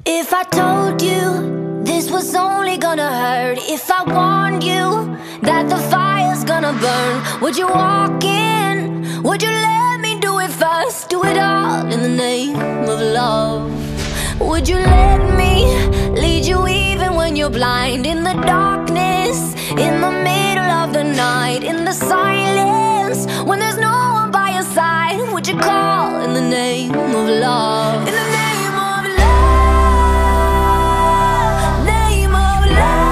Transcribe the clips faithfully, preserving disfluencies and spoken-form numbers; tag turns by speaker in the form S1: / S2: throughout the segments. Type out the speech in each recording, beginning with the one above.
S1: If I told you this was only gonna hurt, if I warned you that the fire's gonna burn, would you walk in? Would you let me do it first? Do it all in the name of love. Would you let me lead you even when you're blind? In the darkness, in the middle of the night, in the silence, when there's no one by your side, would you call in the name of love? In the name of love, name of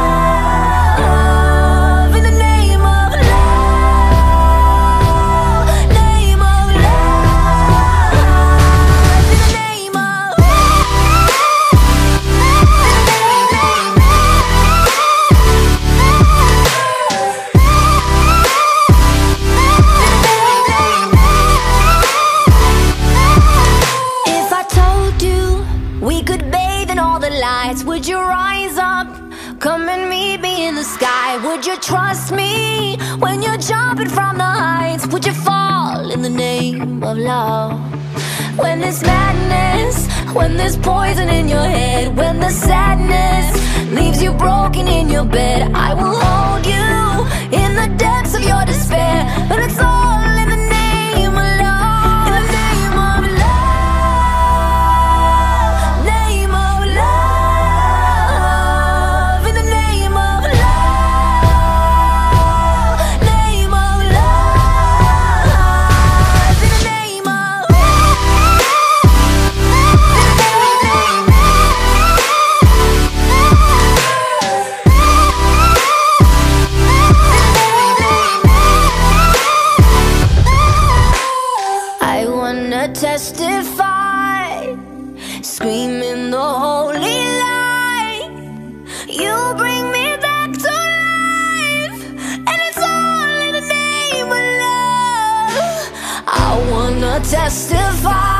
S1: love, in the name of love, name of love, in the name of If I told you we could bathe in all the lights, would you rise up? Come and meet me in the sky. Would you trust me when you're jumping from the heights? Would you fall in the name of love? When there's madness, when there's poison in your head, when the sadness leaves you broken in your bed, I will hold you in the depths of your despair. But it's all in the name of love. In the name of love, name of love, in the name of love, name of love, in the name of I wanna testify, screaming the holy light. You bring me back to life, and it's all in the name of love. I wanna testify,